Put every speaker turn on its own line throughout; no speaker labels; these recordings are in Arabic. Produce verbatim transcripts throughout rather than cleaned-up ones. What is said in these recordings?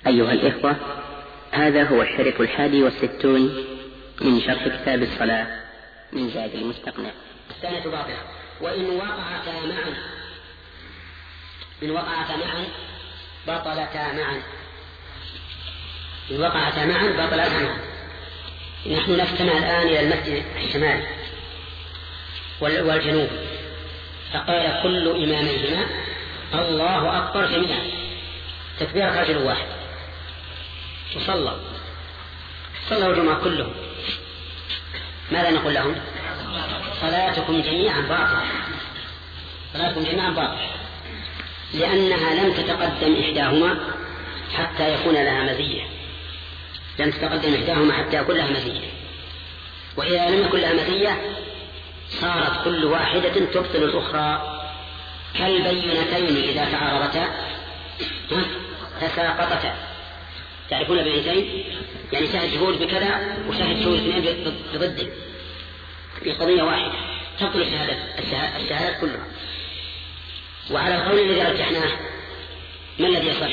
أيها الإخوة، هذا هو الشريط الحادي والستون من شرح كتاب الصلاة من زاد المستقنع.
الثانية باطلة وإن وقعتا معا إن وقعتا معا بطلتا معا إن وقعتا معا بطلتا معا. نحن نستمع الآن إلى المسجد الشمالي والجنوب، فقال كل إماميهما الله أكبر جميعا تكبير رجل واحد، وصلوا صلوا الجمعة كلهم. ماذا نقول لهم؟ صلاتكم جميعا باطلة، صلاتكم جميعا باطلة، لأنها لم تتقدم إحداهما حتى يكون لها مزية، لم تتقدم إحداهما حتى يكون لها مزية، وإذا لم يكن لها مزية صارت كل واحدة تبطل الأخرى، كالبينتين إذا تعارضتا تساقطتا. تعرفون بينتين؟ يعني شاهد شهود بكذا وشاهد شهود اثنين بضده في قضية واحدة تبطل الشهادات الشهادات كلها. وعلى القول الذي رجحناه ما الذي يصح؟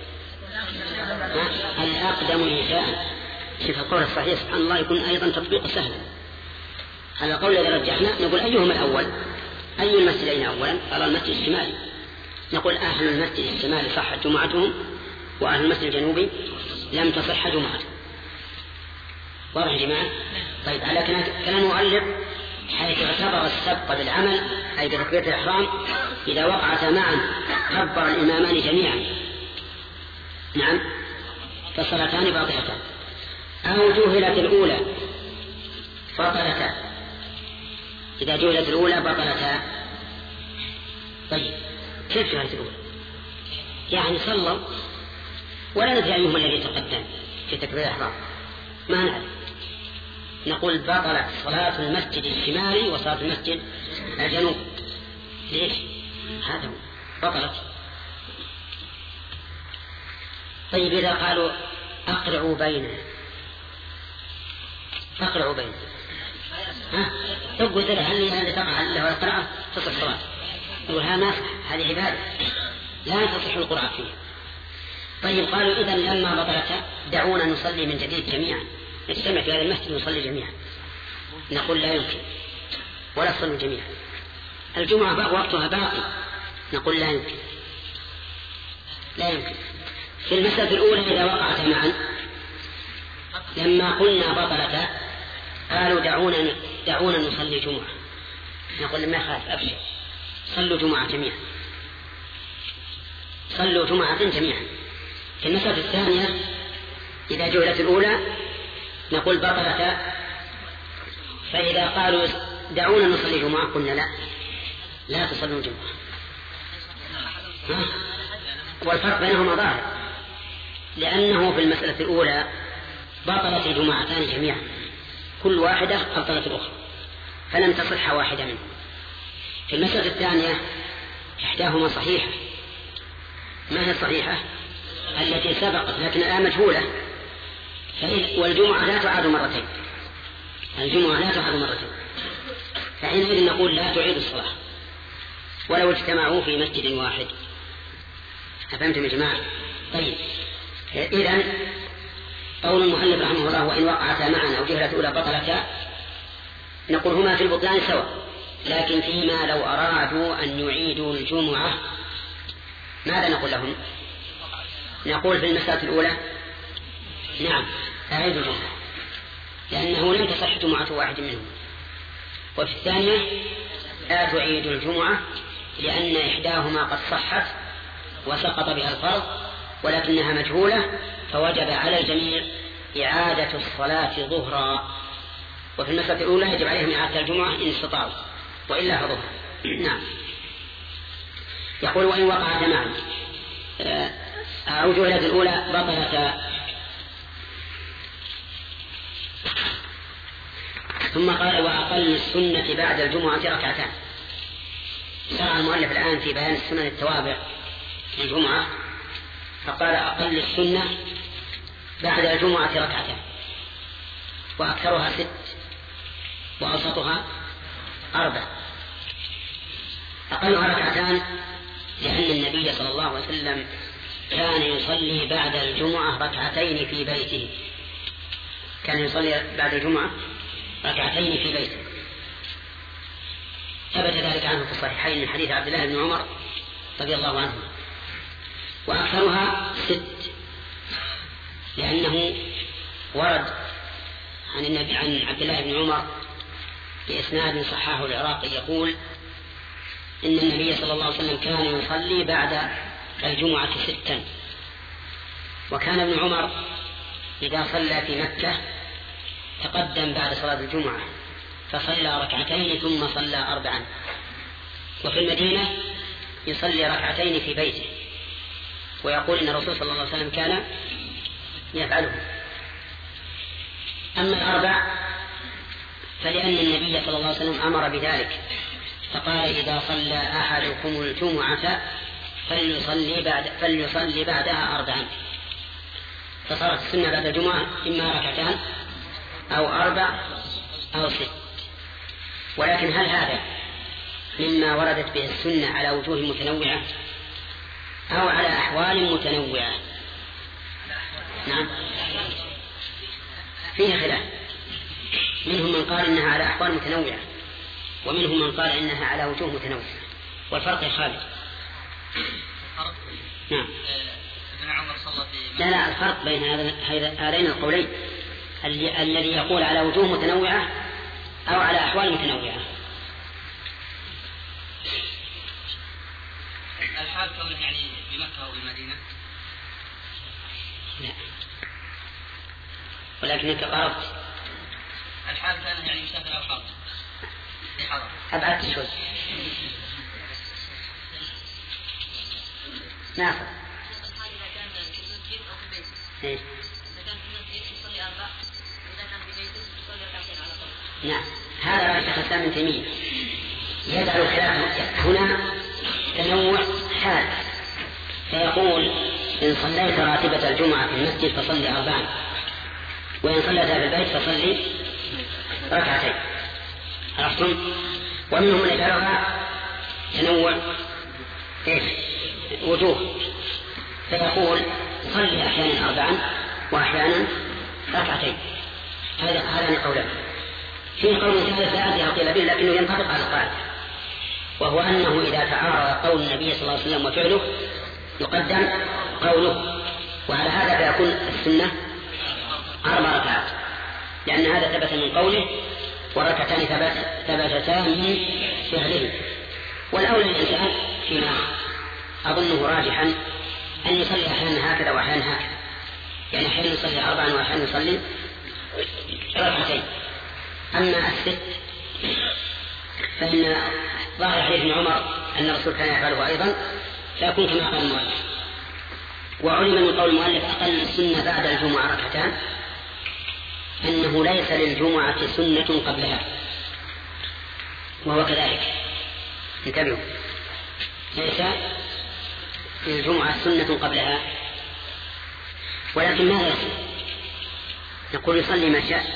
الأقدم إنشاء. شوف القول الصحيح سبحان الله يكون أيضا تطبيق سهل. على القول الذي رجحناه نقول أيهما الأول؟ أي المسجدين أولا؟ قال المسجد الشمالي. نقول أهل المسجد الشمالي صحت جمعتهم، وأهل المسجد الجنوبي لم تصح جمعتهم. واضح يا جماعة؟ طيب على كلام المؤلف حيث اعتبر السبق بالعمل أي بتكبيرة الإحرام إذا وقعتا معا كبر الإمامان جميعا، نعم، فالصلاتان باطلتان. أو جهلت الأولى بطلتا، إذا جهلت الأولى بطلتا. طيب كيف جهلت الأولى؟ يعني صلوا ولا ندري أيهما الذي تقدم في تكبير الإحرام، ما نعرف. نقول بطلت صلاة المسجد الشمالي وصلاة المسجد الجنوب. ليش؟ هذا هو بطلت. طيب إذا قالوا أقرعوا بينه أقرعوا بينه ها تقول له هل هل تقع هل له القرعة تصح صلاة؟ يقول ها ما هذه عبادة لا تصح القرعة فيه. طيب قالوا إذن لما بطلت دعونا نصلي من جديد جميعا، نجتمع في هذا المسجد ونصلي جميعا. نقول لا يمكن، ولا تصلوا جميعا، الجمعة باقي وقتها باقي. نقول لا يمكن لا يمكن. في المسألة الأولى إذا وقعت معا لما قلنا بطلت قالوا دعونا دعونا نصلي جمعة، نقول ما خاف أبشر صلوا جمعة جميعا، صلوا جمعة جميعا. في المسألة الثانية إذا جهلت الأولى نقول بطلت، فإذا قالوا دعونا نصلي جمعة قلنا لا لا تصلوا جمعة. والفرق بينهما ظاهر، لأنه في المسألة الأولى بطلت الجمعتان جميعا، كل واحدة أبطلت الأخرى فلم تصح واحدة منهم. في المسألة الثانية إحداهما صحيحة. ما هي الصحيحة؟ التي سبقت لكن الآن مجهولة، والجمعة لا تعاد مرتين، الجمعة لا تعاد مرتين، فحينئذ نقول لا تعيد الصلاة ولو اجتمعوا في مسجد واحد. أفهمتم يا جماعة؟ طيب إذن قول المؤلف رحمه الله وإن وقعتا معا أو جهلت أولى بطلتا، نقول هما في البطلان سواء، لكن فيما لو أرادوا أن يعيدوا الجمعة ماذا نقول لهم؟ نقول في المسألة الأولى نعم أعيد الجمعة لأنه لم تصح جمعة واحد منهم، وفي الثانية لا تعيد الجمعة لأن إحداهما قد صحت وسقط بها الفرض ولكنها مجهولة، فوجب على الجميع إعادة الصلاة ظهرا. وفي المسألة الأولى يجب عليهم إعادة الجمعة إن استطاعوا وإلا فظهر. نعم. يقول وإن وقعت معا أو جهلت الأولى بطلت. ثم قال وأقل السنة بعد الجمعة ركعتان. شرع المؤلف الآن في بيان السنن التوابع الجمعة، فقال أقل السنة بعد الجمعة ركعتان، وأكثرها ست وأوسطها أربع. أقلها ركعتان لأن النبي صلى الله عليه وسلم كان يصلي بعد الجمعة ركعتين في بيته كان يصلي بعد الجمعة ركعتين في بيته ثبت ذلك عنه في الصحيحين من حديث عبد الله بن عمر رضي الله عنه، وأكثرها ست، لأنه ورد عن النبي عن عبد الله بن عمر بإسناد صححه العراقي يقول إن النبي صلى الله عليه وسلم كان يصلي بعد الجمعة ستا، وكان ابن عمر إذا صلى في مكة تقدم بعد صلاة الجمعة فصلى ركعتين ثم صلى أربعا، وفي المدينة يصلي ركعتين في بيته، ويقول إن الرسول صلى الله عليه وسلم كان يفعله. أما الأربع فلأن النبي صلى الله عليه وسلم أمر بذلك فقال إذا صلى أحدكم الجمعة فليصلي, بعد فليصلي بعدها أربعا، فصارت السنة بعد الجمعة إما ركعتان أو أربع أو ست. ولكن هل هذا مما وردت به السنة على وجوه متنوعة أو على أحوال متنوعة؟ نعم فيه خلاف، منهم من قال إنها على أحوال متنوعة ومنهم من قال إنها على وجوه متنوعة. والفرق يا خالد؟ نعم لا لا الفرق بين هذين القولين الذي يقول على وجوه متنوعة أو على أحوال متنوعة.
الحال كونه يعني بمكة أو بالمدينة؟
لا ولكنك قربت.
الحال كان يعني مسافر أو حاضر في حضر
أبعدت شوي. نعم إيه؟ نعم هذا رأي شيخ الإسلام ابن تيمية يجعل الخلاف هنا تنوع حال، فيقول إن صليت راتبة الجمعة في المسجد فصلي أربعا، وإن صليتها في البيت فصلي ركعتين. عرفتم؟ ومنهم من يجعلها تنوع إيش وجوه، فيقول صلي أحيانا أربعا وأحيانا ركعتين. هذا هذا قوله. في قول ثالث لا أدري قيل به لكنه ينطبق على القاعدة، وهو أنه إذا تعارض قول النبي صلى الله عليه وسلم وفعله يقدم قوله، وعلى هذا فيكون السنة أربع ركعات، لأن هذا ثبت من قوله والركعتان ثبتتا من فعله. والأولى الإنسان فيما أظنه راجحا أن يصلي أحيانا هكذا وأحيانا هكذا، يعني أحيانا يصلي أربعا وأحيانا يصلي ركعتين. أما الست فإن ظاهر حديث ابن عمر أن الرسول كان يفعله أيضا، فيكون كما قال المؤلف. وعلم من قول المؤلف أقل السنة بعد الجمعة ركعتان أنه ليس للجمعة سنة قبلها، وهو كذلك. انتبهوا، ليس للجمعة سنة قبلها، ولكن ماذا يصلي؟ نقول يصلي ما شاء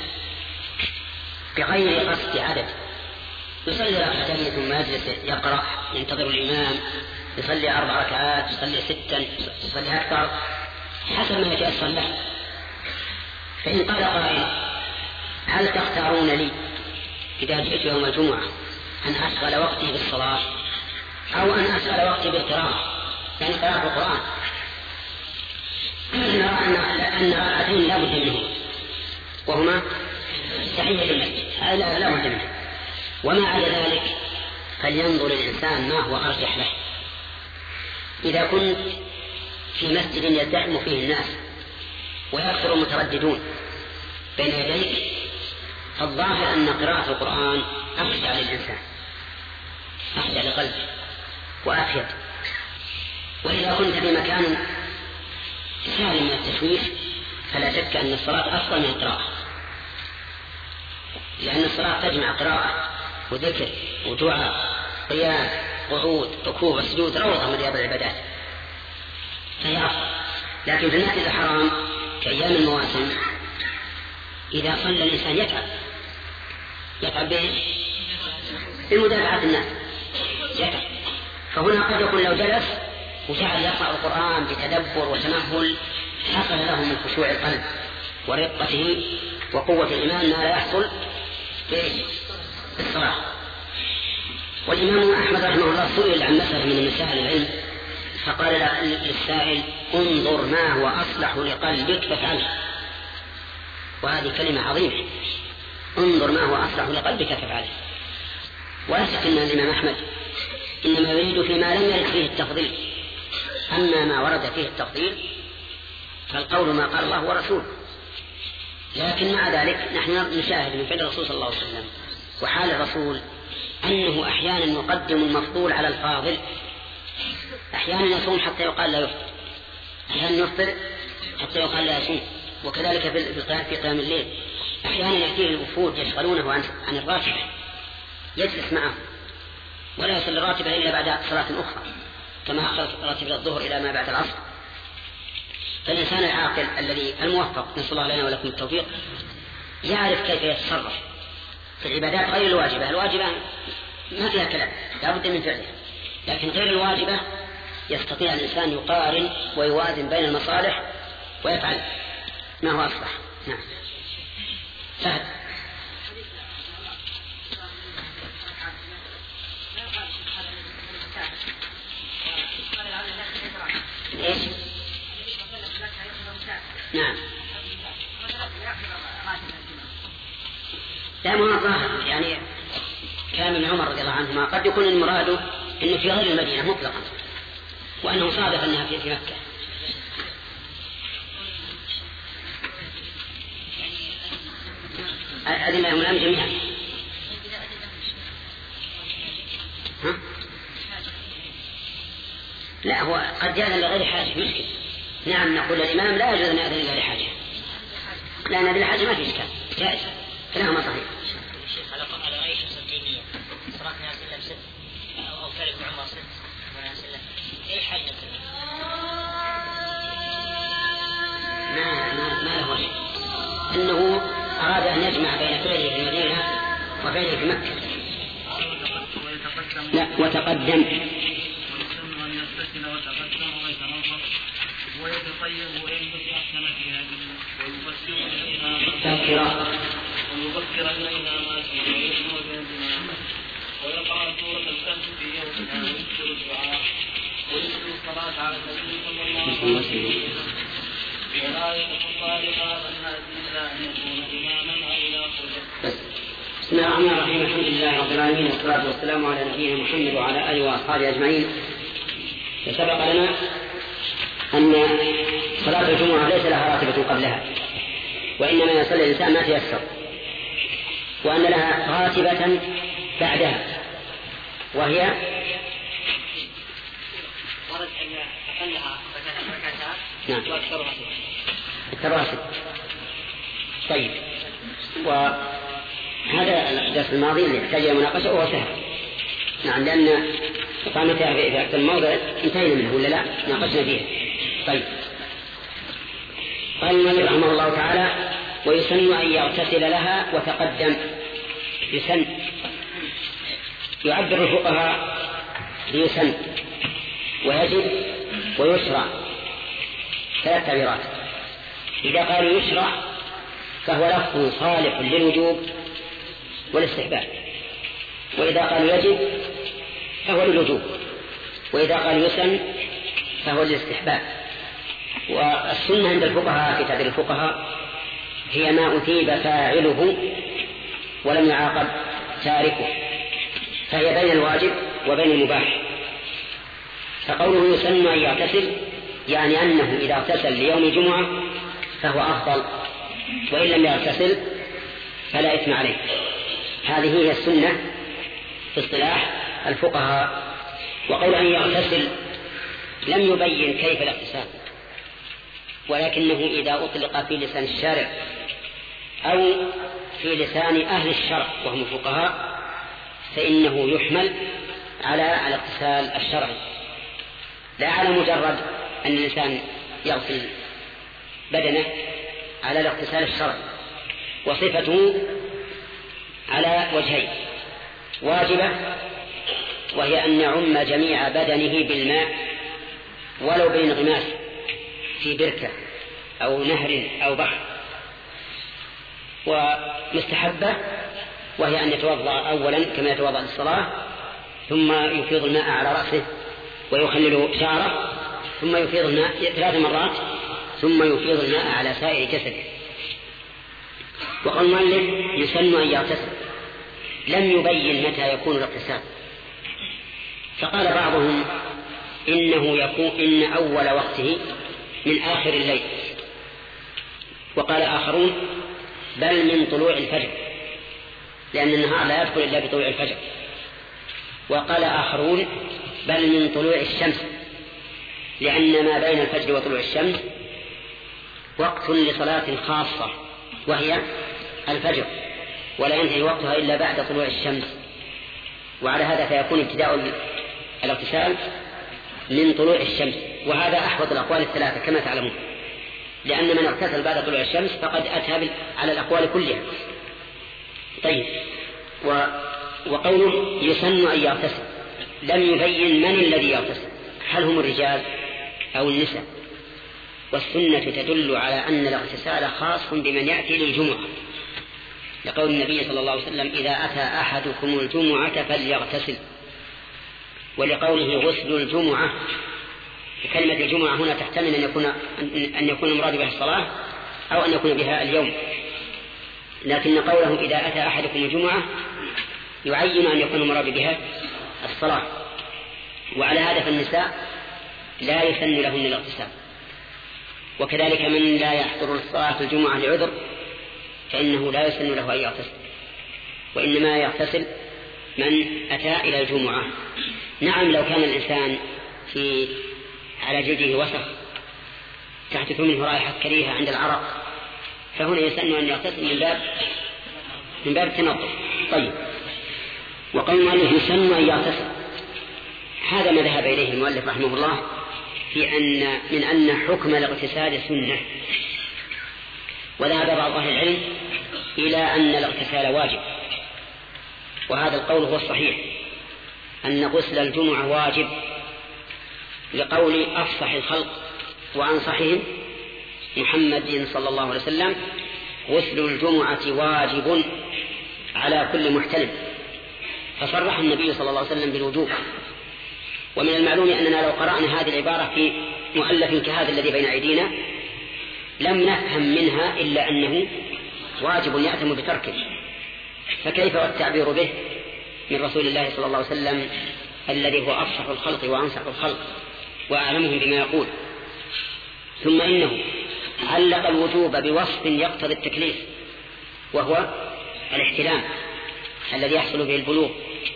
بغير قصد عدد، يصلي ركعتين ثم يجلس يقرأ ينتظر الإمام، يصلي أربع ركعات، يصلي ستا، يصلي أكثر حسب ما يتيسر له. فإن قال قائل هل تختارون لي إذا جئت يوم الجمعة أن أشغل وقتي بالصلاة أو أن أشغل وقتي بالقراءة، يعني قراءة القرآن؟ نرى أن ركعتين لا بد منه وهما تحية المسجد، هذا لا بد منه. وما على ذلك فلينظر الإنسان ما هو أرجح له. إذا كنت في مسجد يزدحم فيه الناس ويكثر المترددون بين يديك فالظاهر أن قراءة القرآن أخشع للإنسان، أخشع لقلبه وأفيد. وإذا كنت في مكان سالم من التشويش فلا شك أن الصلاة أفضل من القراءة، لأن الصلاة تجمع قراءة وذكر ودعاء قيام قعود ركوع وسجود، روضة من رياض العبادات فهي أفضل. لكن في المسجد الحرام كأيام المواسم إذا صلى الإنسان يتعب يتعب به بمدافعة الناس يتعب، فهنا قد يكون لو جلس وجعل يقرأ القرآن بتدبر وتمهل، حصل له من خشوع القلب ورقته وقوة الإيمان ما لا يحصل في الصلاة. والإمام أحمد رحمه الله سئل عن مسألة من مسائل العلم فقال للسائل: انظر ما هو أصلح لقلبك فافعله. وهذه كلمة عظيمة، انظر ما هو أصلح لقلبك فافعله. ولا شك أن الإمام أحمد إنما يريد فيما لم يرد فيه التفضيل، أما ما ورد فيه التفضيل فالقول ما قال الله ورسوله. لكن مع ذلك نحن نشاهد من فعل الرسول صلى الله عليه وسلم وحال الرسول أنه أحيانا يقدم المفضول على الفاضل. أحيانا يصوم حتى يقال لا يفطر، أحيانا يفطر حتى يقال لا يصوم، وكذلك في قيام الليل. أحيانا يأتيه الوفود يشغلونه عن الراتبة يجلس معه ولا يصل الراتبة إلا بعد صلاة أخرى، كما أخر راتبة الظهر إلى ما بعد العصر. فالإنسان العاقل الذي الموفق، نسأل الله لنا ولكم التوفيق، يعرف كيف يتصرف في العبادات غير الواجبة. الواجبة ما فيها كلام، لا بد من فعلها، لكن غير الواجبة يستطيع الإنسان يقارن ويوازن بين المصالح ويفعل ما هو أصلح. نعم. سهل. إيش؟ نعم. لا ما ظاهر، يعني كان ابن عمر رضي الله عنهما قد يكون المراد انه في غير المدينة مطلقا، وانه صادف انها في مكة. أذن لهم الآن جميعا. ها؟ لا، هو قد يأذن لغير حاجة مشكلة. نعم، نقول الإمام لا يجوز أن يأذن لغير حاجة، لأن هذه الحاجة ما في إشكال، جائز، كلاهما صحيح.
الشيخ على أي شخص الدينية صلاة نازلة ست أو تارك عمر ست ونازلة أي حاجة
ما ما ما له شيء، إنه أراد أن يجمع بين فعله في المدينة وفعله في مكة. لا، وتقدم
ويتطيب وينبت أحسن في هذه ويبصر إليها ويبصر إليها ما فيه ويسمع بها ويقرأ سورة الكهف في يومها ويكثر الدعاء ويكثر الصلاة على النبي صلى الله عليه وسلم ولا يتخطى رقاب الناس إلا أن يكون إماما أو إلى قدر.
بسم الله الرحمن الرحيم. الحمد لله رب العالمين، والصلاة والسلام على نبينا محمد وعلى آله وأصحابه أجمعين. فسبق لنا أن صلاة الجمعة ليس لها راتبة قبلها، وإنما يصلي الإنسان ما تيسر، وأن لها راتبة بعدها وهي
ورد أن أقلها ركعتها
نعم
وأكثرها
ست. طيب، وهذا الدرس الماضي اللي يحتاج إلى مناقشة وهو سهل. نعم، لأن إقامتها في أكثر الموضع انتهينا منه ولا لا؟ ناقشنا فيها. طيب، قال المؤلف رحمه الله تعالى: ويسن أن يغتسل لها وتقدم. يسن يعبر الفقهاء بيسن ويجب ويشرع، ثلاث تعبيرات. إذا قالوا يشرع فهو لفظ صالح للوجوب والاستحباب، وإذا قالوا يجب فهو للوجوب، وإذا قالوا يسن فهو للاستحباب. والسنة عند الفقهاء في تعبير الفقهاء هي ما أثيب فاعله ولم يعاقب تاركه، فهي بين الواجب وبين المباح. فقوله يسن أن يغتسل يعني أنه إذا اغتسل ليوم الجمعة فهو أفضل، وإن لم يغتسل فلا إثم عليه. هذه هي السنة في اصطلاح الفقهاء. وقول أن يغتسل لم يبين كيف الاغتسال، ولكنه إذا أطلق في لسان الشارع أو في لسان أهل الشرع وهم الفقهاء فإنه يحمل على الاغتسال الشرعي، لا على مجرد أن الإنسان يغسل بدنه، على الاغتسال الشرعي. وصفته على وجهين: واجبة وهي أن يعم جميع بدنه بالماء ولو بالانغماس في بركة أو نهر أو بحر. ومستحبة وهي أن يتوضأ أولا كما يتوضأ للصلاة، ثم يفيض الماء على رأسه ويخلل شعره، ثم يفيض الماء ثلاث مرات، ثم يفيض الماء على سائر جسده. وقال المؤلف يسن أن يغتسل، لم يبين متى يكون الاغتسال، فقال بعضهم إنه يكون إن أول وقته من آخر الليل، وقال آخرون بل من طلوع الفجر، لأن النهار لا يدخل إلا بطلوع الفجر. وقال آخرون بل من طلوع الشمس، لأن ما بين الفجر وطلوع الشمس وقت لصلاة خاصة وهي الفجر، ولا ينتهي وقتها إلا بعد طلوع الشمس. وعلى هذا فيكون ابتداء الاغتسال من طلوع الشمس، وهذا أحوط الأقوال الثلاثة كما تعلمون، لأن من اغتسل بعد طلوع الشمس فقد أتى على الأقوال كلها. طيب، و... وقوله يسن أن يغتسل لم يبين من الذي يغتسل، هل هم الرجال أو النساء؟ والسنة تدل على أن الاغتسال خاص بمن يأتي للجمعة، لقول النبي صلى الله عليه وسلم إذا أتى أحدكم الجمعة فليغتسل، ولقوله غسل الجمعة. كلمة الجمعة هنا تحتمل أن يكون أن يكون المراد بها الصلاة أو أن يكون بها اليوم، لكن قوله إذا أتى أحدكم الجمعة يعين أن يكون المراد بها الصلاة. وعلى هذا فالنساء لا يسن لهن الاغتسال، وكذلك من لا يحضر الصلاة الجمعة لعذر فإنه لا يسن له أن يغتسل، وإنما يغتسل من أتى إلى الجمعة. نعم، لو كان الإنسان في على جلده وسخ تحدث منه رائحة كريهة عند العرق، فهنا يسن أن يغتسل من باب من باب التنظف. طيب، وقال المؤلف يسن أن يغتسل، هذا ما ذهب إليه المؤلف رحمه الله في أن من أن حكم الاغتسال سنة. وذهب بعض أهل العلم إلى أن الاغتسال واجب، وهذا القول هو الصحيح، أن غسل الجمعة واجب، لقول أفصح الخلق وأنصحهم محمد صلى الله عليه وسلم غسل الجمعة واجب على كل محتلم، فصرح النبي صلى الله عليه وسلم بالوجوب. ومن المعلوم أننا لو قرأنا هذه العبارة في مؤلف كهذا الذي بين أيدينا لم نفهم منها إلا أنه واجب يأثم بتركه، فكيف والتعبير به من رسول الله صلى الله عليه وسلم الذي هو أفصح الخلق وأنصح الخلق وأعلمهم بما يقول. ثم إنه علق الوجوب بوصف يقتضي التكليف، وهو الاحتلام الذي يحصل به البلوغ.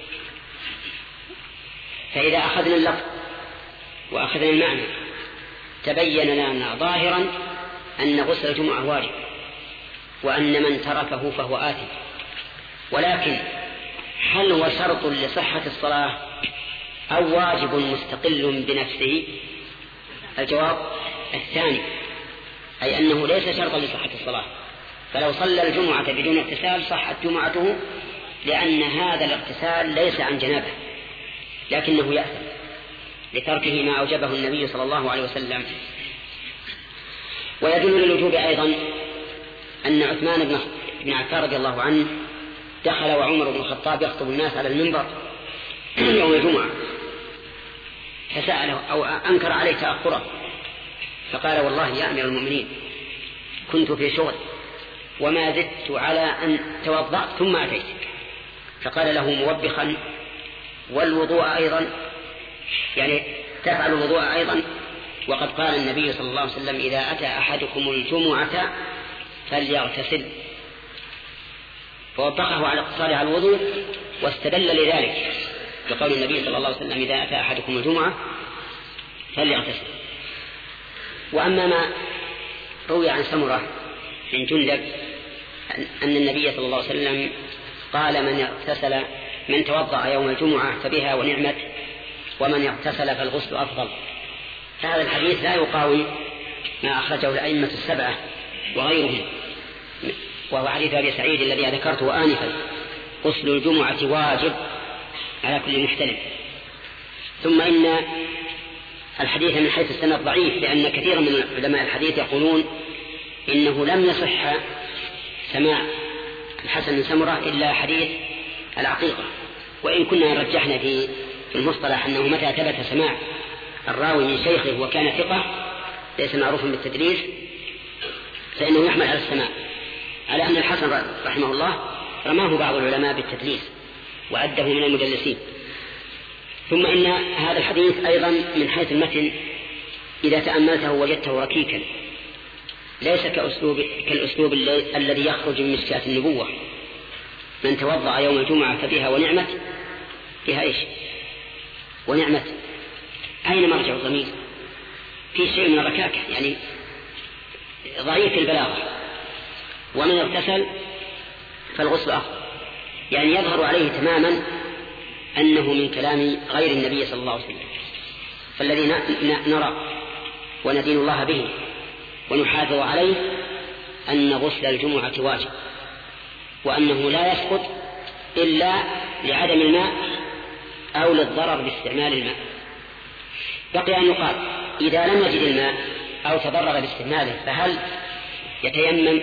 فإذا أخذنا اللفظ وأخذنا المعنى تبين لنا ظاهرا أن غسل الجمعة واجب، وأن من تركه فهو آثم. ولكن هل هو شرط لصحة الصلاة أو واجب مستقل بنفسه؟ الجواب الثاني، أي أنه ليس شرطا لصحة الصلاة، فلو صلى الجمعة بدون اغتسال صحت جمعته، لأن هذا الاغتسال ليس عن جنابه لكنه يأثم لتركه ما أوجبه النبي صلى الله عليه وسلم. ويدل للوجوب أيضا أن عثمان بن عفان رضي الله عنه دخل وعمر بن الخطاب يخطب الناس على المنبر يوم الجمعة، فسأله أو أنكر عليه تأخره، فقال والله يا أمير المؤمنين كنت في شغل وما زدت على أن توضأت ثم أتيت. فقال له موبخا والوضوء أيضا، يعني تفعل الوضوء أيضا، وقد قال النبي صلى الله عليه وسلم إذا أتى أحدكم الجمعة فليغتسل، فوبخه على اقتصاره على الوضوء واستدل لذلك بقول النبي صلى الله عليه وسلم إذا أتى أحدكم الجمعة فليغتسل. وأما ما روي عن سمرة بن جندب أن النبي صلى الله عليه وسلم قال من اغتسل من توضأ يوم الجمعة فبها ونعمت، ومن اغتسل فالغسل أفضل، فهذا الحديث لا يقاوم ما أخرجه الأئمة السبعة وغيرهم، وهو حديث أبي سعيد الذي ذكرته آنفا غسل الجمعة واجب على كل محتلم. ثم إن الحديث من حيث السند ضعيف، لأن كثيرا من علماء الحديث يقولون إنه لم يصح سماع الحسن بن سمرة إلا حديث العقيقة، وإن كنا رجحنا في المصطلح أنه متى ثبت سماع الراوي من شيخه وكان ثقة ليس معروفا بالتدليس فإنه يحمل على السماع، على أن الحسن رحمه الله رماه بعض العلماء بالتدليس وعده من المدلسين. ثم إن هذا الحديث أيضا من حيث المتن إذا تأملته وجدته ركيكا، ليس كأسلوب كالأسلوب الذي يخرج من مشكاة النبوة: من توضأ يوم الجمعة فبها ونعمت. فيها إيش؟ ونعمت. أين مرجع الضمير؟ في شيء من الركاكة، يعني ضعيف البلاغة. ومن اغتسل فالغسل أفضل، يعني يظهر عليه تماما أنه من كلام غير النبي صلى الله عليه وسلم. فالذي نرى وندين الله به ونحافظ عليه أن غسل الجمعة واجب، وأنه لا يسقط إلا لعدم الماء أو للضرر باستعمال الماء. بقي أن يقال إذا لم يجد الماء أو تضرر باستعماله فهل يتيمم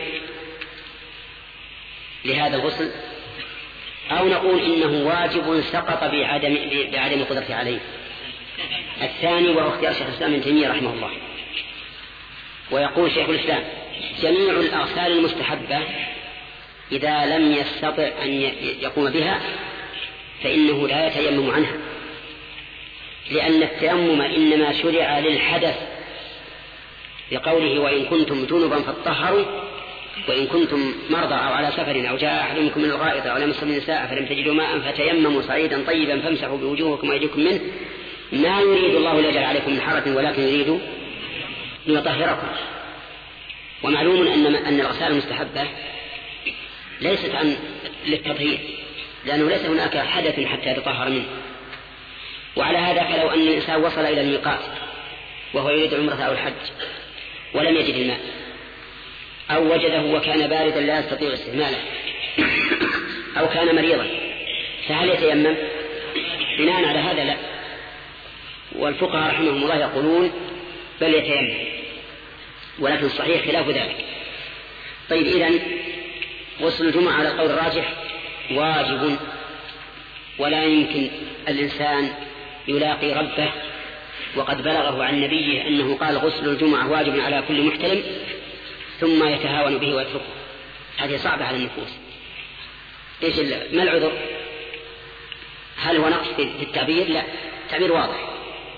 لهذا الغسل، أو نقول إنه واجب سقط بعدم, بعدم القدرة عليه؟ الثاني وهو اختيار شيخ الإسلام ابن تيمية رحمه الله. ويقول شيخ الإسلام: جميع الأغسال المستحبة إذا لم يستطع أن يقوم بها فإنه لا يتيمم عنها، لأن التيمم إنما شرع للحدث بقوله: وإن كنتم جنبا فاطهروا وإن كنتم مرضى أو على سفر أو جاء أحد منكم من الغائط أو لمس النساء فلم تجدوا ماء فتيمموا صعيدا طيبا فامسحوا بوجوهكم وأيديكم منه ما يريد الله ليجعل عليكم من حرج ولكن يريد ليطهركم. ومعلوم أن أن الأغسال المستحبة ليست عن للتطهير، لأنه ليس هناك حدث حتى يتطهر منه. وعلى هذا فلو أن الإنسان وصل إلى الميقات وهو يريد عمرة أو الحج ولم يجد الماء، أو وجده وكان باردا لا يستطيع استعماله، أو كان مريضا، فهل يتيمم؟ بناء على هذا لا. والفقهاء رحمهم الله يقولون بل يتيمم، ولكن الصحيح خلاف ذلك. طيب، إذن غسل الجمعة على القول الراجح واجب، ولا يمكن الإنسان يلاقي ربه وقد بلغه عن نبيه أنه قال غسل الجمعة واجب على كل محتلم ثم يتهاون به ويتركه. هذه صعبة على النفوس. إيش ما العذر؟ هل هو نقص في التعبير؟ لا، التعبير واضح.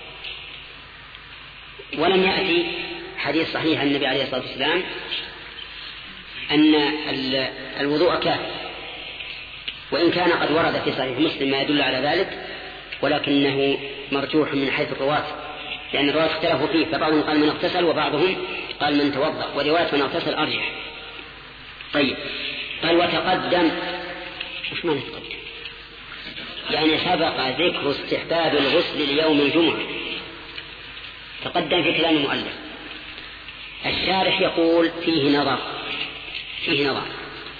ولم يأتي حديث صحيح عن النبي عليه الصلاة والسلام أن الوضوء كافي، وإن كان قد ورد في صحيح مسلم ما يدل على ذلك، ولكنه مرجوح من حيث الرواة، لأن الرواة اختلفوا فيه، فبعضهم قال من اغتسل وبعضهم قال من توضأ، ورواية من اغتسل أرجح. طيب، قال وتقدم. وش معنى تقدم؟ يعني سبق ذكر استحباب الغسل ليوم الجمعة، تقدم في كلام المؤلف. الشارح يقول فيه نظر، فيه نظر.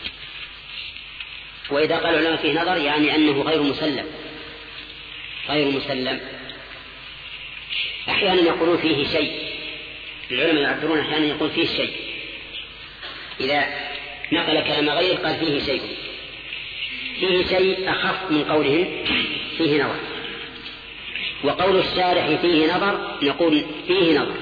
وإذا قال العلماء فيه نظر يعني أنه غير مسلم، غير مسلم. أحيانا يقولون فيه شيء، العلماء يعبرون أحيانا يقول فيه شيء، إذا نقل كلام غيره قال فيه شيء. فيه شيء أخف من قولهم فيه نظر. وقول الشارح فيه نظر نقول فيه نظر،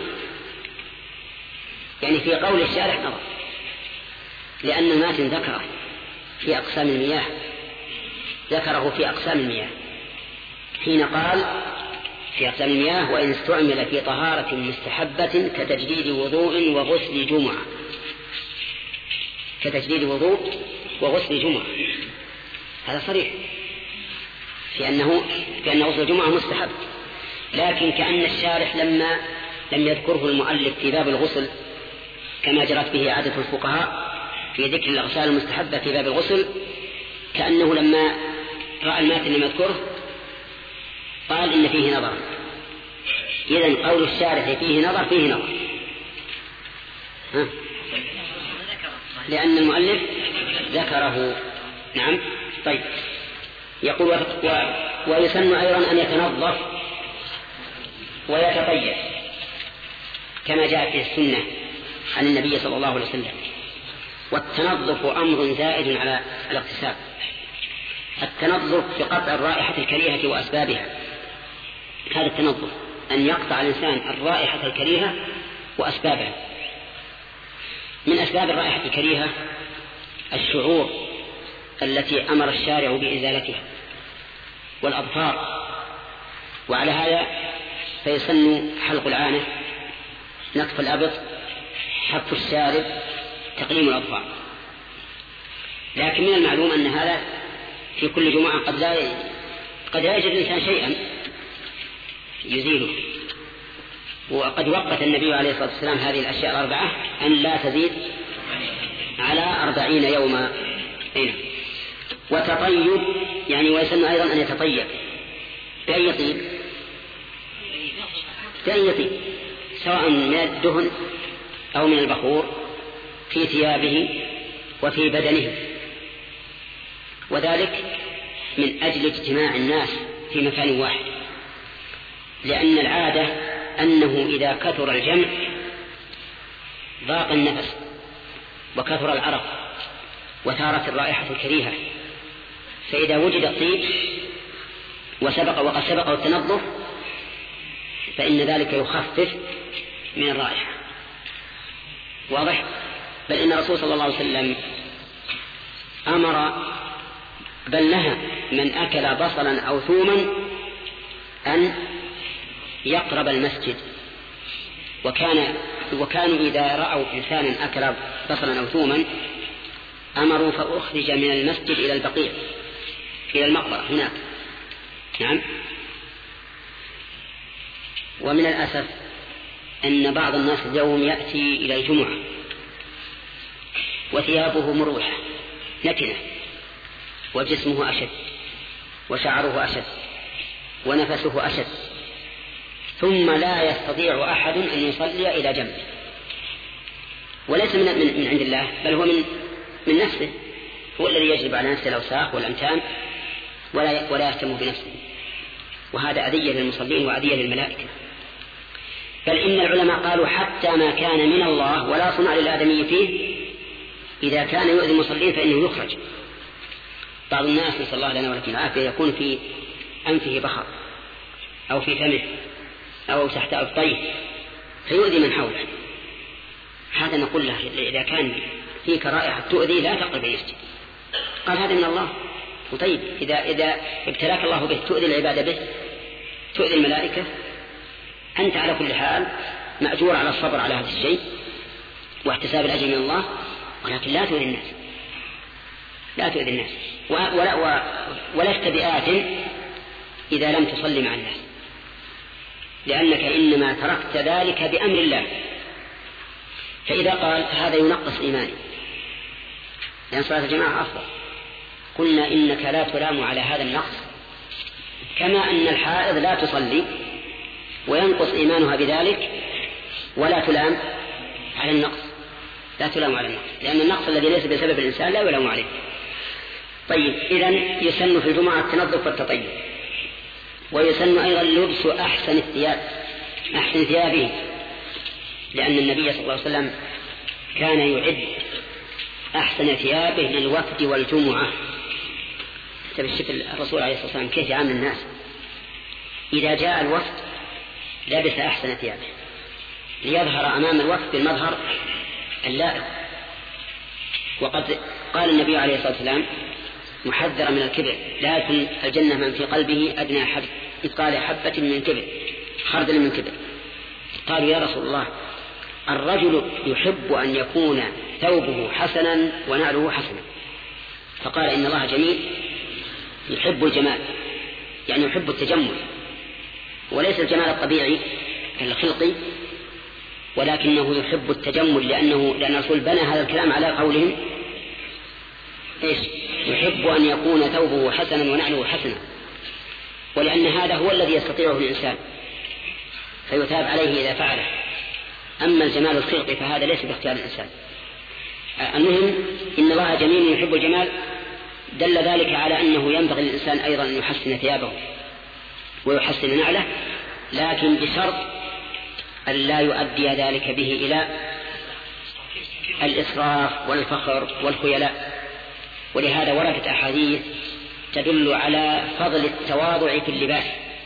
يعني في قول الشارح نظر، لأن الماتن ذكره في أقسام المياه، ذكره في أقسام المياه حين قال في أقسام المياه: وإن استعمل في طهارة مستحبة كتجديد وضوء وغسل جمعة، كتجديد وضوء وغسل جمعة. هذا صريح في أنه في أن غسل الجمعة مستحب، لكن كأن الشارح لما لم يذكره المؤلف في باب الغسل كما جرت به عادة الفقهاء في ذكر الأغسال المستحبة في باب الغسل، كأنه لما رأى الماتن لم يذكره قال إن فيه نظر. إذن قول الشارح فيه نظر فيه نظر، ها؟ لأن المؤلف ذكره. نعم. طيب، يقول و... ويسن أيضا أن يتنظف ويتطيب كما جاء في السنة عن النبي صلى الله عليه وسلم. والتنظف أمر زائد على الاغتسال. التنظف بقطع الرائحة الكريهة وأسبابها، هذا التنظف أن يقطع الإنسان الرائحة الكريهة وأسبابها. من أسباب الرائحة الكريهة الشعور التي أمر الشارع بإزالتها والأظفار، وعلى هذا فيسن حلق العانة، نتف الأبط، حف الشارب، تقليم الأظفار. لكن من المعلوم أن هذا في كل جمعة قد لا قد لا يجد الإنسان شيئا يزيله. وقد وقت النبي عليه الصلاة والسلام هذه الأشياء الأربعة أن لا تزيد على أربعين يوما. وتطيب يعني ويسن أيضا أن يتطيب بأي طيب، بأي طيب سواء من الدهن أو من البخور في ثيابه وفي بدنه، وذلك من أجل اجتماع الناس في مكان واحد، لأن العادة أنه إذا كثر الجمع ضاق النفس وكثر العرق وثارت الرائحة الكريهة، فإذا وجد الطيب وسبق وقد سبق التنظف فإن ذلك يخفف من الرائحة. واضح؟ بل إن الرسول صلى الله عليه وسلم أمر بل نهى من أكل بصلا أو ثوما أن يقرب المسجد، وكان وكانوا إذا رأوا إنسانا أكل بصلا أو ثوما أمروا فأخرج من المسجد إلى البقيع إلى المقبرة هناك. نعم. ومن الأسف أن بعض الناس اليوم يأتي إلى الجمعة وثيابه مروحة نتنة وجسمه أشد وشعره أشد ونفسه أشد، ثم لا يستطيع أحد أن يصلي إلى جنبه، وليس من, من, من عند الله، بل هو من, من نفسه، هو الذي يجلب على نفسه الأوساخ والأمتام ولا, ولا يهتم بنفسه. وهذا أذية للمصلين وأذية للملائكة. بل إن العلماء قالوا حتى ما كان من الله ولا صنع للآدمي فيه إذا كان يؤذي المصلين فإنه يخرج. بعض الناس نسأل الله لنا ولكم العافية يكون في أنفه بخر أو في فمه أو تحت أبطيه فيؤذي من حوله، هذا نقول له إذا كان فيك رائحة تؤذي لا تقرب المسجد. قال هذا من الله. وطيب إذا, إذا ابتلاك الله به تؤذي العبادة به، تؤذي الملائكة، أنت على كل حال مأجور على الصبر على هذا الشيء واحتساب الأجر من الله، ولكن لا تؤذي الناس، لا تؤذي الناس ولا ولست بآت إذا لم تصلي مع الناس، لأنك إنما تركت ذلك بأمر الله. فإذا قال هذا ينقص إيماني لأن صلاة الجماعة أفضل، قلنا إنك لا تلام على هذا النقص، كما أن الحائض لا تصلي وينقص إيمانها بذلك، ولا تلام على النقص، لا تلام على النقص، لأن النقص الذي ليس بسبب الإنسان لا يلام عليه. طيب إذن يسن في الجمعة التنظف والتطيب، ويسن أيضا لبس أحسن الثياب أحسن ثيابه، لأن النبي صلى الله عليه وسلم كان يعد أحسن ثيابه للوفد والجمعة. تبشف الرسول عليه الصلاة والسلام كيف يعامل الناس، إذا جاء الوفد لبس أحسن ثيابه ليظهر أمام الوفد بالمظهر اللائق. وقد قال النبي عليه الصلاة والسلام محذرا من الكبر: لا يكن الجنة من في قلبه أدنى حب مثقال حبة من كبر، خردل من كبر. قالوا يا رسول الله الرجل يحب أن يكون ثوبه حسنا ونعله حسنا، فقال إن الله جميل يحب الجمال، يعني يحب التجمل، وليس الجمال الطبيعي الخلقي، ولكنه يحب التجمل، لأنه لأن الرسول بنى هذا الكلام على قولهم إيش؟ يحب أن يكون ثوبه حسنا ونعله حسنا، ولأن هذا هو الذي يستطيعه الإنسان فيثاب عليه إذا فعله. أما الجمال الخلقي فهذا ليس باختيار الإنسان. المهم إن الله جميل يحب الجمال، دل ذلك على أنه ينبغي للإنسان أيضا أن يحسن ثيابه ويحسن نعله لكن بشرط أن لا يؤدي ذلك به إلى الإسراف والفخر والخيلاء. ولهذا وردت أحاديث تدل على فضل التواضع في اللباس،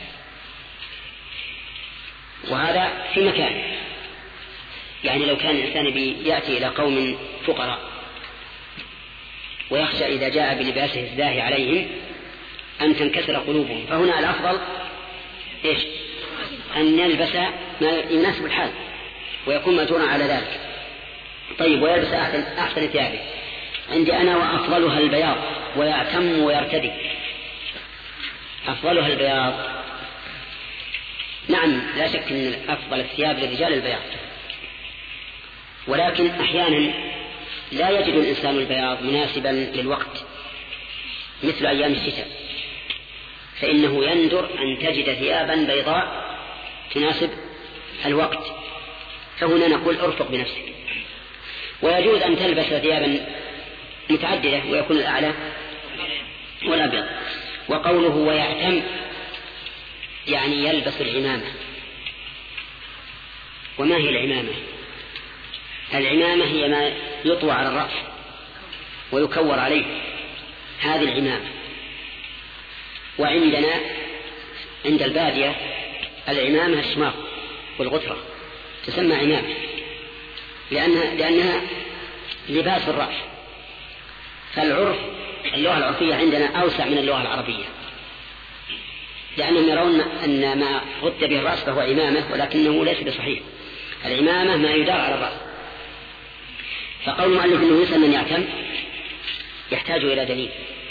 وهذا في مكان. يعني لو كان الإنسان يأتي إلى قوم فقراء ويخشى إذا جاء بلباسه الزاهي عليهم أن تنكسر قلوبهم، فهنا الأفضل إيش؟ أن يلبس ما يناسب الحال ويكون مأجورا على ذلك. طيب، ويلبس أحسن, أحسن ثيابه. عندي أنا وأفضلها البياض ويأتم ويرتدي. أفضلها البياض، نعم لا شك أن أفضل الثياب للرجال البياض، ولكن أحيانا لا يجد الإنسان البياض مناسبا للوقت مثل أيام الشتاء، فإنه يندر أن تجد ثيابا بيضاء تناسب الوقت، فهنا نقول ارفق بنفسك. ويجوز أن تلبس ثيابا متعددة ويكون الأعلى والأبيض. وقوله ويعتم يعني يلبس العمامة. وما هي العمامة؟ العمامة هي ما يطوى على الرأس ويكور عليه، هذه العمامة. وعندنا عند البادية العمامة الشماغ والغترة تسمى عمامة لأنها, لأنها لباس الرأس. فالعرف اللغة العرفية عندنا أوسع من اللغة العربية، لأنهم يرون أن ما غطي به الرأس فهو عمامة، ولكنه ليس بصحيح. العمامة ما يدار على الرأس. فقول المؤلف أنه يسأل من يعتم يحتاج إلى دليل.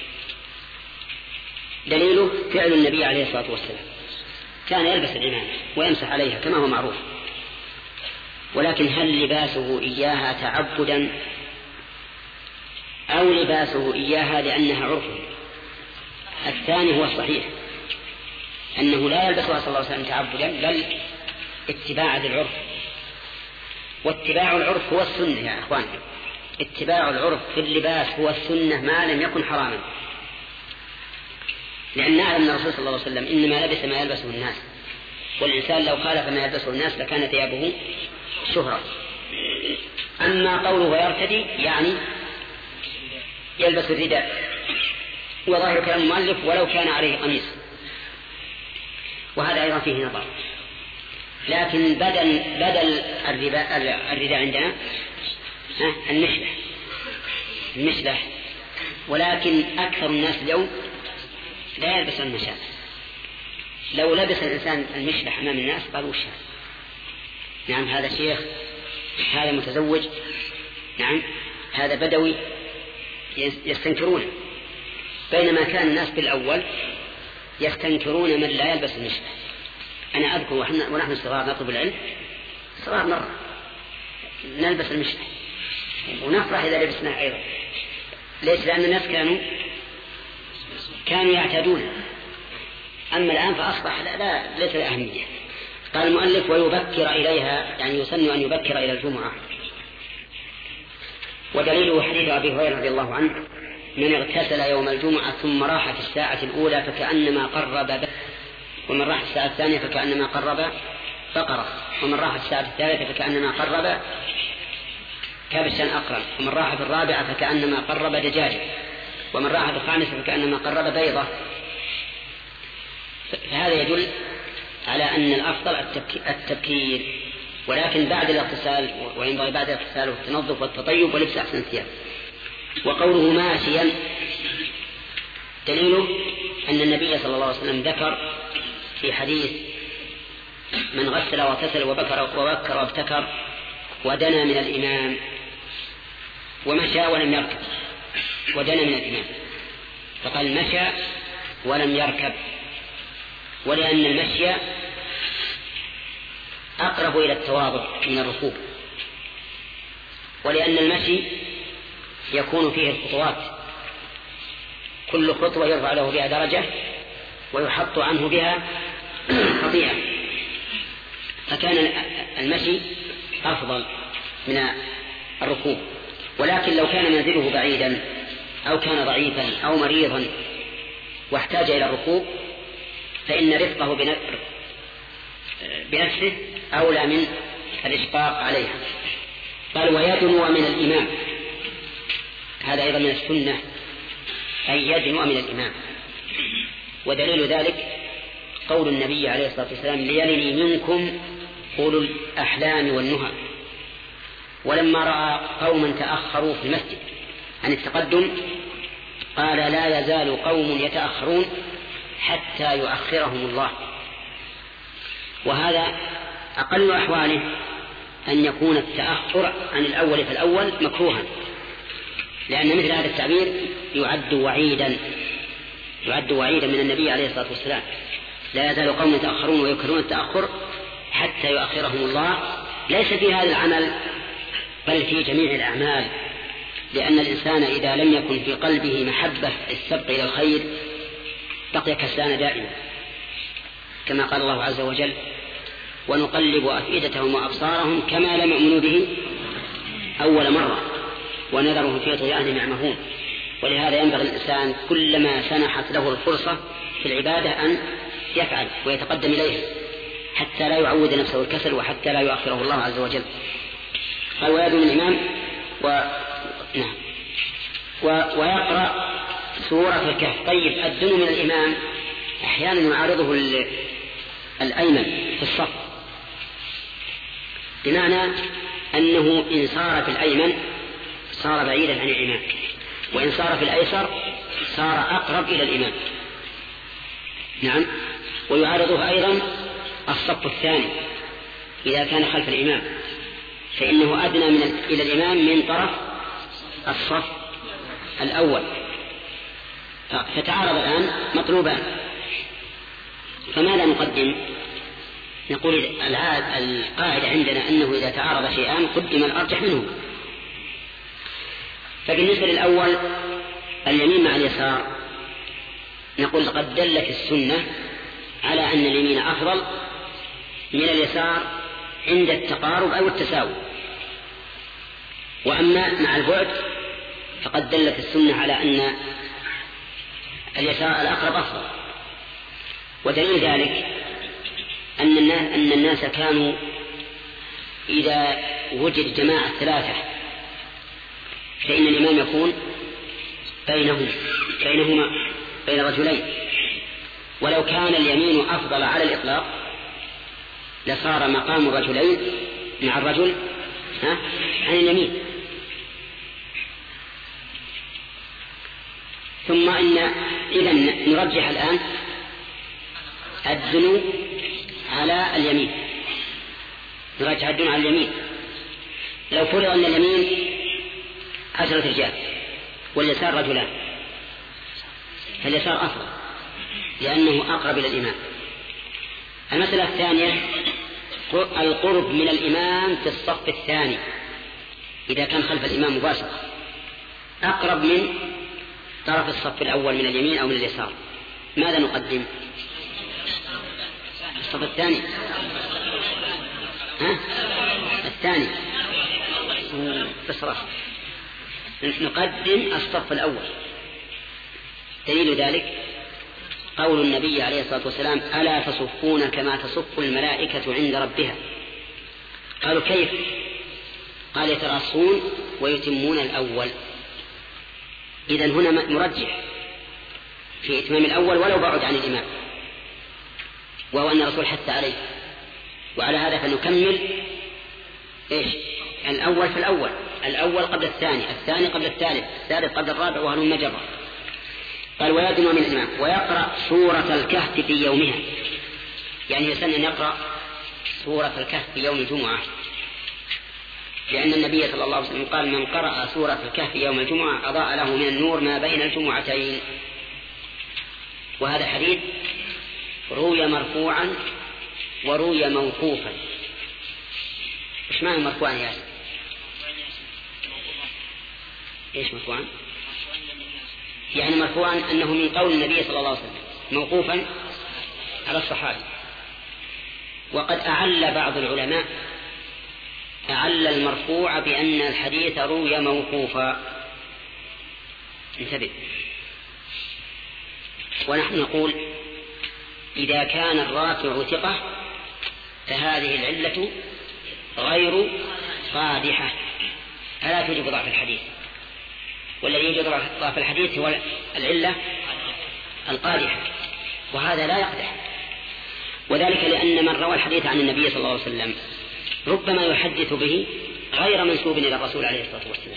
دليله فعل النبي عليه الصلاة والسلام، كان يلبس العمامة ويمسح عليها كما هو معروف. ولكن هل لباسه إياها تعبدا أو لباسه إياها لأنها عرف؟ الثاني هو الصحيح، أنه لا يلبسها صلى الله عليه وسلم تعبدا بل اتباعا للعرف. واتباع العرف هو السنة يا أخوان. اتباع العرف في اللباس هو السنة ما لم يكن حراما، لأن نعلم أن الرسول صلى الله عليه وسلم إنما لبس ما يلبسه الناس، والإنسان لو خالف ما يلبسه الناس لكان ثيابه شهرة. أما قوله ويرتدي يعني يلبس الرداء، وظاهر كلام المؤلف ولو كان عليه قميص، وهذا أيضا فيه نظر. لكن بدل بدل الرداء عندنا المشلح المشلح ولكن أكثر الناس اليوم لا يلبس المشاة. لو لبس الإنسان المشلح أمام الناس قالوا وش نعم هذا شيخ، هذا متزوج، نعم هذا بدوي، يستنكرونه. بينما كان الناس بالأول يستنكرون من لا يلبس المشلح. أنا أذكر ونحن صغار نطلب العلم صغار مرة نلبس المشلح ونفرح إذا لبسناه أيضا. ليش؟ لأن الناس كانوا كانوا يعتادون. أما الآن فأصبح لا, لا ليس له أهمية. قال المؤلف ويبكر إليها يعني يسن أن يبكر إلى الجمعة. ودليله حديث أبي هريرة رضي الله عنه من اغتسل يوم الجمعة ثم راح في الساعة الأولى فكأنما قرب بقرة، ومن راح الساعة الثانية فكأنما قرب بقرة، ومن راح الساعة الثالثة فكأنما قرب كبشا أقرن، ومن راح في الرابعة فكأنما قرب دجاجة، ومن راح في الخامسة فكأنما قرب بيضة. فهذا يدل على أن الأفضل التبكير، ولكن بعد الاغتسال، وينبغي بعد الاغتسال والتنظف والتطيب ولبس أحسن الثياب. وقوله ماشيا دليله أن النبي صلى الله عليه وسلم ذكر في حديث من غسل وغسل وبكر وبكر وابتكر ودنا من الإمام ومشى ولم يركب، ودنا من الإمام، فقال مشى ولم يركب، ولأن المشي أقرب إلى التواضع من الركوب، ولأن المشي يكون فيه الخطوات، كل خطوة يرفع له بها درجة ويحط عنه بها خطيئة، فكان المشي أفضل من الركوب. ولكن لو كان منزله بعيدا أو كان ضعيفا أو مريضا واحتاج إلى الركوب فإن رفقه بنفسه أولى من الإشفاق عليها. قال ويدنو من الإمام، هذا أيضا من السنة أن يدنو من الإمام. ودليل ذلك قول النبي عليه الصلاة والسلام ليلني منكم أولو الأحلام والنهى. ولما رأى قوما تأخروا في المسجد عن التقدم قال لا يزال قوم يتأخرون حتى يؤخرهم الله. وهذا أقل أحواله أن يكون التأخر عن الأول فالأول مكروها، لأن مثل هذا التعبير يعد وعيدا يعد وعيدا من النبي عليه الصلاة والسلام. لا يزال قوم يتأخرون ويكرهون التأخر حتى يؤخرهم الله، ليس في هذا العمل بل في جميع الأعمال، لأن الإنسان إذا لم يكن في قلبه محبة السبق إلى الخير بقي كسلان دائما، كما قال الله عز وجل ونقلب أفئدتهم وأبصارهم كما لم يؤمنوا به أول مرة ونذرهم في طغيانهم يعمهون. ولهذا ينبغي الإنسان كلما سنحت له الفرصة في العبادة أن يفعل ويتقدم إليها حتى لا يعود نفسه الكسل وحتى لا يؤخره الله عز وجل. قال ويدنو من الإمام و... نعم. و... ويقرأ سورة الكهف. طيب الدنو من الإمام أحيانا يعارضه ال... الأيمن في الصف، بمعنى أنه إن صار في الأيمن صار بعيدا عن الإمام، وإن صار في الأيسر صار أقرب إلى الإمام. نعم. ويعارضه أيضا الصف الثاني إذا كان خلف الإمام، فإنه أدنى من إلى الإمام من طرف الصف الأول، فتعارض الآن مطلوبان. فماذا نقدم؟ نقول القاعدة عندنا أنه إذا تعارض شيئان قدم الأرجح منه. فبالنسبة للأول اليمين مع اليسار نقول قد دلت السنة على أن اليمين أفضل من اليسار عند التقارب أو التساوي. وأما مع البعد فقد دلت السنة على أن اليسار الأقرب أفضل. ودليل ذلك أن الناس, أن الناس كانوا إذا وجد جماعة ثلاثة فإن الإمام يكون بينهم بينهما بين رجلين، ولو كان اليمين أفضل على الإطلاق لصار مقام الرجلين مع الرجل ها عن اليمين. ثم إن إذا نرجح الآن الدنو على اليمين، نرجح الدنو على اليمين. لو فرض أن اليمين عشرة رجال واليسار رجلان فاليسار أفضل لأنه أقرب إلى الإمام. المسألة الثانية القرب من الإمام في الصف الثاني إذا كان خلف الإمام مباشرة أقرب من طرف الصف الأول من اليمين أو من اليسار. ماذا نقدم؟ الصف الثاني ها؟ الثاني بصراحة نقدم الصف الأول. دليل ذلك قول النبي عليه الصلاة والسلام ألا تصفون كما تصف الملائكة عند ربها. قالوا كيف؟ قال يتراصون ويتمون الأول. إذن هنا نرجح في إتمام الأول ولو بعد عن الإمام، وهو أن الرسول حث عليه. وعلى هذا فنكمل إيش؟ الأول في الأول، الأول قبل الثاني، الثاني قبل الثالث، الثالث قبل الرابع، وهلم جرا. قال ويدنو من الإمام ويقرأ سورة الكهف في يومها، يعني يسن أن يقرأ سورة الكهف في يوم الجمعة، لأن النبي صلى الله عليه وسلم قال من قرأ سورة الكهف يوم الجمعة أضاء له من النور ما بين الجمعتين. وهذا حديث روي مرفوعا وروي موقوفا. إيش معنى مرفوعا يا أخي؟ إيش مرفوعا؟ يعني مرفوعا أنه من قول النبي صلى الله عليه وسلم، موقوفا على الصحابي. وقد أعل بعض العلماء أعل المرفوع بأن الحديث روي موقوفا. انتبه. ونحن نقول إذا كان الرافع ثقة فهذه العلة غير قادحة فلا توجب ضعف الحديث. والذي يوجب ضعف الحديث هو العلة القادحة، وهذا لا يقدح. وذلك لأن من روى الحديث عن النبي صلى الله عليه وسلم ربما يحدث به غير منسوب إلى الرسول عليه الصلاة والسلام،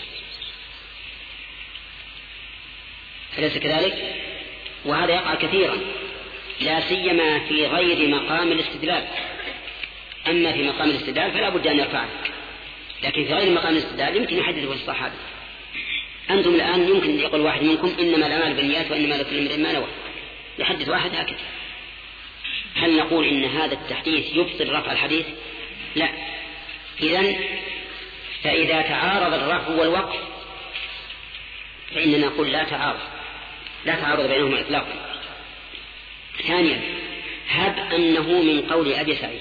أليس كذلك؟ وهذا يقع كثيرا، لا سيما في غير مقام الاستدلال. أما في مقام الاستدلال فلا بد أن يرفعه، لكن في غير مقام الاستدلال يمكن يحدث الصحابة. أنتم الآن يمكن يقول واحد منكم إنما الأعمال بالنيات وإنما لكل امرئ ما نوى، يحدث واحد هكذا. هل نقول إن هذا التحديث يبطل رفع الحديث؟ لا. إذن فإذا تعارض الرفع والوقف فإننا نقول لا تعارض، لا تعارض بينهما إطلاقا. ثانيا، هب أنه من قول أبي سعيد،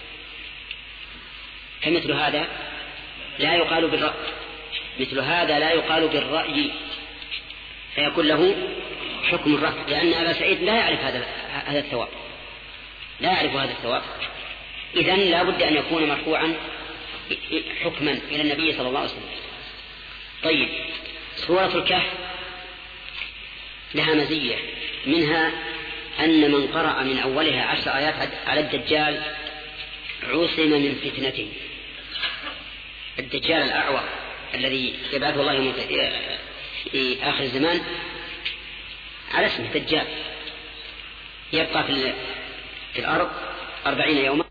فمثل هذا لا يقال بالرأي، مثل هذا لا يقال بالرأي، فيكون له حكم الرفع، لأن أبا سعيد لا يعرف هذا هذا الثواب، لا يعرف هذا الثواب. إذن لا بد أن يكون مرفوعا حكما إلى النبي صلى الله عليه وسلم. طيب، سورة الكهف لها مزية، منها أن من قرأ من أولها عشر آيات على الدجال عصم من فتنته. الدجال الأعور الذي يبعثه الله في آخر الزمان على اسمه دجال، يبقى في الأرض أربعين يوما